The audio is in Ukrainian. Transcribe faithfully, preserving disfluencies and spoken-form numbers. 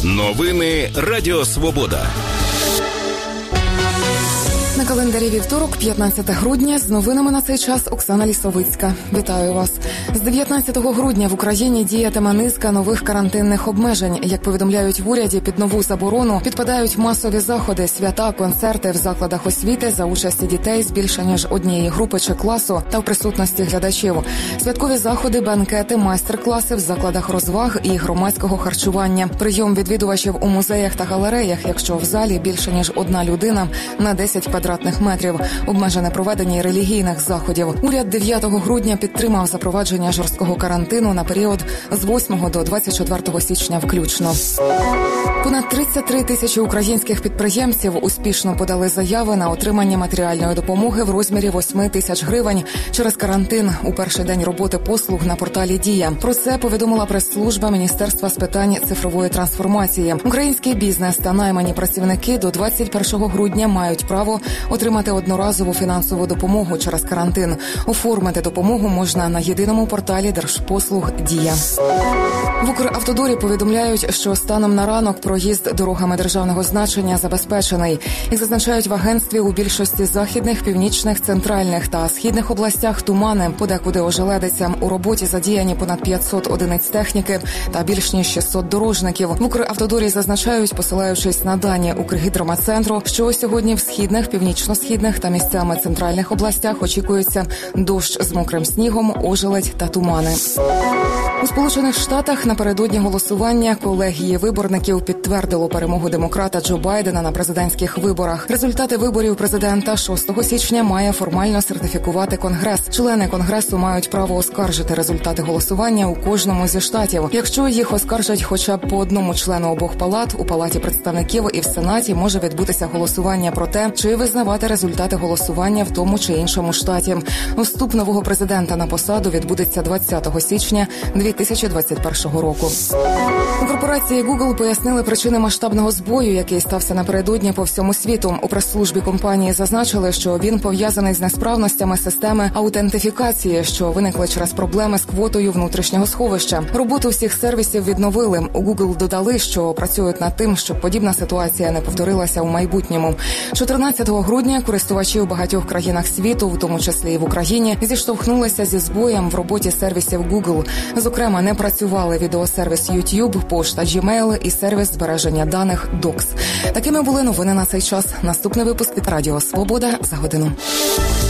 Новини Радіо Свобода. На календарі вівторок, п'ятнадцяте грудня, з новинами на цей час Оксана Лісовицька. Вітаю вас. З дев'ятнадцятого грудня в Україні діятиме низка нових карантинних обмежень. Як повідомляють в уряді, під нову заборону підпадають масові заходи, свята, концерти в закладах освіти за участі дітей з більше ніж однієї групи чи класу та в присутності глядачів. Святкові заходи, банкети, майстер-класи в закладах розваг і громадського харчування. Прийом відвідувачів у музеях та галереях, якщо в залі більше ніж одна людина на десять квадратних метрів. Обмежене проведення релігійних заходів. Уряд дев'ятого грудня підтримав запровадження жорсткого карантину на період з восьмого до двадцять четвертого січня включно. Понад тридцять три тисячі українських підприємців успішно подали заяви на отримання матеріальної допомоги в розмірі восьми тисяч гривень через карантин у перший день роботи послуг на порталі «Дія». Про це повідомила прес-служба Міністерства з питань цифрової трансформації. Український бізнес та наймані працівники до двадцять першого грудня мають право отримати одноразову фінансову допомогу через карантин. Оформити допомогу можна на єдиному порталі Держпослуг «Дія». В Укравтодорі повідомляють, що станом на ранок проїзд дорогами державного значення забезпечений. Як зазначають в агентстві, у більшості західних, північних, центральних та східних областях тумани, подекуди ожеледиця. У роботі задіяні понад п'ятсот одиниць техніки та більш ніж шістсот дорожників. В Укравтодорі зазначають, посилаючись на дані Укргідромедцентру, що сьогодні в східних, північно-східних та місцями центральних областях очікується дощ з мокрим снігом, ожеледь та тумани. У Сполучених Штатах напередодні голосування колегії виборників підтвердило перемогу демократа Джо Байдена на президентських виборах. Результати виборів президента шостого січня має формально сертифікувати Конгрес. Члени Конгресу мають право оскаржити результати голосування у кожному зі штатів. Якщо їх оскаржать хоча б по одному члену обох палат, у Палаті представників і в Сенаті може відбутися голосування про те, чи визнавати результати голосування в тому чи іншому штаті. Вступ нового президента на посаду відбудеться двадцятого січня дві тисячі двадцять першого року. У корпорації Google пояснили причини масштабного збою, який стався напередодні по всьому світу. У прес-службі компанії зазначили, що він пов'язаний з несправностями системи аутентифікації, що виникли через проблеми з квотою внутрішнього сховища. Роботу всіх сервісів відновили. У Google додали, що працюють над тим, щоб подібна ситуація не повторилася у майбутньому. чотирнадцятого грудня користувачі у багатьох країнах світу, в тому числі і в Україні, зіштовхнулися зі збоєм в роботі сервісів Google. Зокрема, не працювали відеосервіс YouTube, пошта Gmail і сервіс збереження даних Docs. Такими були новини на цей час. Наступний випуск від Радіо Свобода за годину.